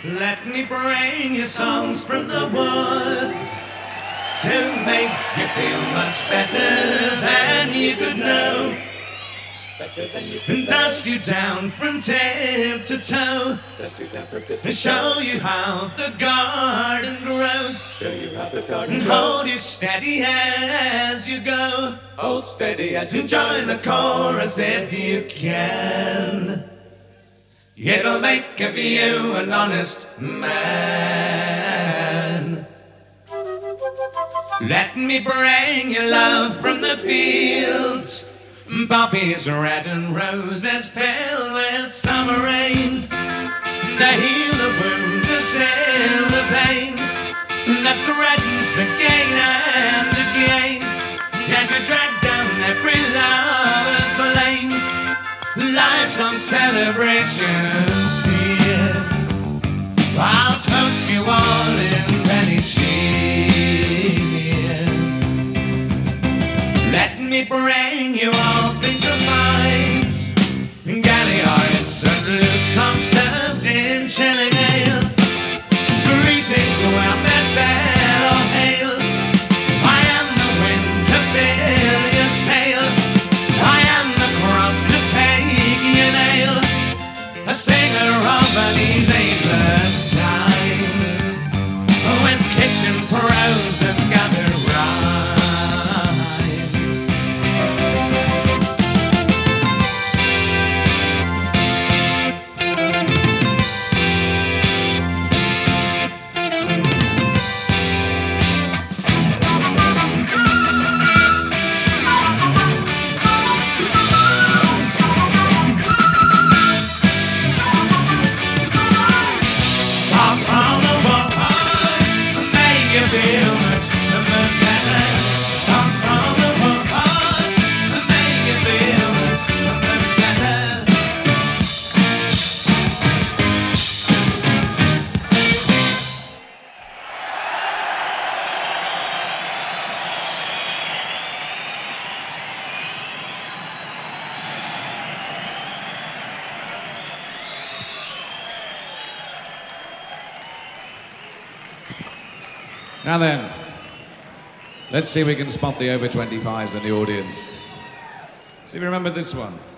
Let me bring you songs from the woods to make you feel much better than you could know. Better than you And dust you down from tip to toe. Dust you down from tip to And show you how the garden grows. Show you how the garden And grows. hold you steady as you go. Hold steady as you And join the chorus if you can. It'll make of you an honest man. Let me bring you love from the fields, poppies red and roses filled with summer rain, to heal the wound, to still the pain that threatens again and again, as you drag down every lover's lane. Life's on celebrations here. I'll toast you all in penny cheer. Let me bring you all things of mind, galliards and loose songs served in chilling ale. Greetings, well met, fair or hail. I am the wind to fill your sail. I am the cross to take your nail. A singer of these ageless times, with kitchen prose and gathered rhymes. Songs from the woodpile make you feel much better. Songs from the woodpile make you feel much better. Now then, let's see if we can spot the over 25s in the audience. See if you remember this one.